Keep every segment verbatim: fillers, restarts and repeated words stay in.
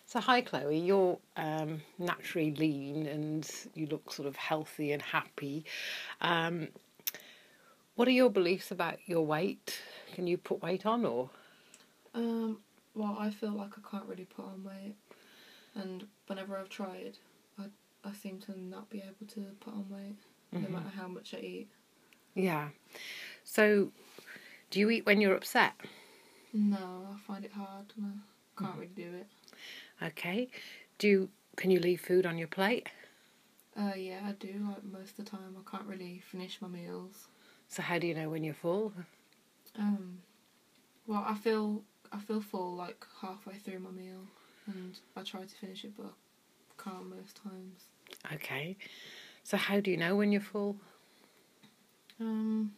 So hi Chloe, you're um, naturally lean and you look sort of healthy and happy. Um, what are your beliefs about your weight? Can you put weight on or? Um, well, I feel like I can't really put on weight, and whenever I've tried, I I seem to not be able to put on weight, no Mhm. matter how much I eat. Yeah. So do you eat when you're upset? No, I find it hard, and I can't really do it. Okay. Do you, can you leave food on your plate? Uh, yeah, I do. Like most of the time, I can't really finish my meals. So how do you know when you're full? Um, well, I feel I feel full like halfway through my meal, and I try to finish it, but I can't most times. Okay. So how do you know when you're full? Um,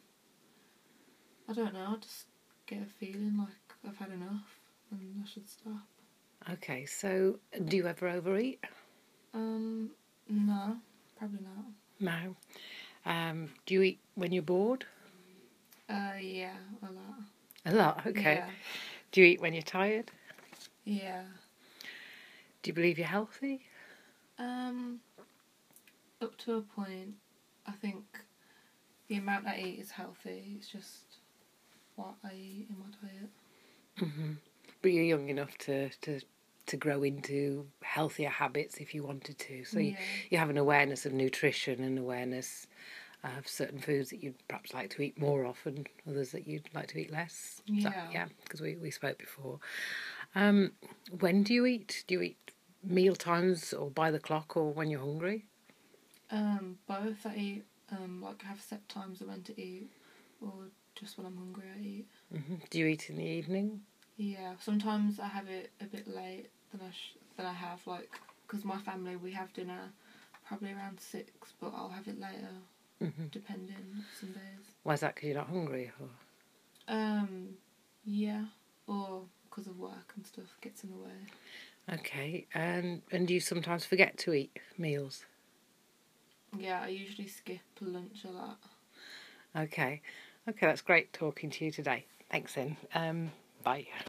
I don't know. I just get a feeling like I've had enough, and I should stop. Okay. So do you ever overeat? Um, no, probably not. No. Um, do you eat when you're bored? Uh, yeah, a lot. A lot. Okay. Yeah, Do you eat when you're tired? yeah. Do you believe you're healthy? Um, up to a point, I think the amount I eat is healthy. It's just what I eat in my diet. Hmm. But you're young enough to, to to grow into healthier habits if you wanted to. So you, Yeah, you have an awareness of nutrition and awareness of certain foods that you'd perhaps like to eat more of and others that you'd like to eat less. Is that- yeah. yeah, because we, we spoke before. Um, when do you eat? Do you eat meal times or by the clock or when you're hungry? Um, both I eat. Um, like have set times of when to eat, or just when I'm hungry I eat. Hmm. Do you eat in the evening? Yeah, sometimes I have it a bit late than I sh- than I have like because my family we have dinner probably around six, but I'll have it later Hmm. depending some days. Why is that? Because you're not hungry? Or? Um, yeah, or because of work and stuff gets in the way. Okay, and and do you sometimes forget to eat meals? Yeah, I usually skip lunch a lot. Okay. Okay, that's great talking to you today. Thanks then. Um, bye.